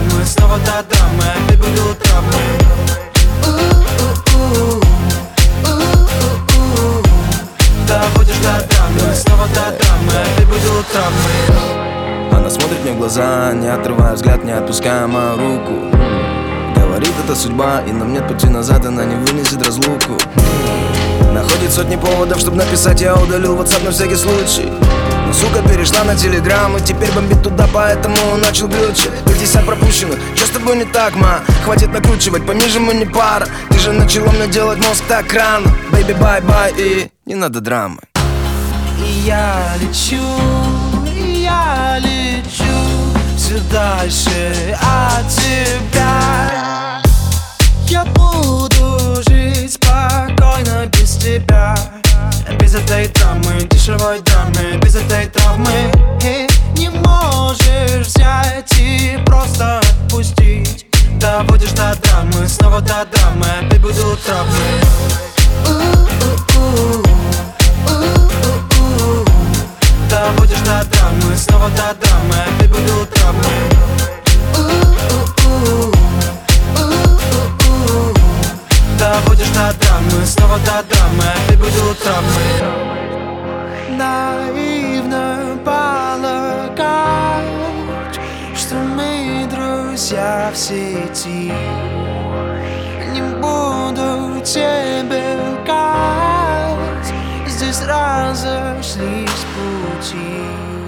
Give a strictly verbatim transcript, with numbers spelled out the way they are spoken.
драмы, снова до драмы, опять будут травмы. Доводишь до драмы, снова до драмы, опять будут травмы. Она смотрит мне в глаза, не отрывая взгляд, не отпуская мою руку. Говорит, это судьба, и нам нет пути назад, она не вынесет разлуку. Находит сотни поводов, чтобы написать, я удалил WhatsApp на всякий случай. Но сука перешла на Telegram и теперь бомбит туда, поэтому он начал глючить. пятьдесят пропущенных, чё с тобой не так, ма? Хватит накручивать, пониже мы не пара. Ты же начала мне делать мозг так рано. Baby, bye-bye, и не надо драмы. И я лечу, и я лечу все дальше от тебя. Я буду жить спокойно без тебя, без этой драмы, дешевой драмы, без этой травмы. И не можешь взять и просто отпустить. Доводишь до драмы, снова до драмы, опять будут травмы. Доводишь до драмы, снова до драмы, опять будут травмы. Доводишь до драмы, снова до драмы, опять будут травмы. Наивно полагать, что мы друзья в сети. Не буду тебе лгать, здесь разошлись пути.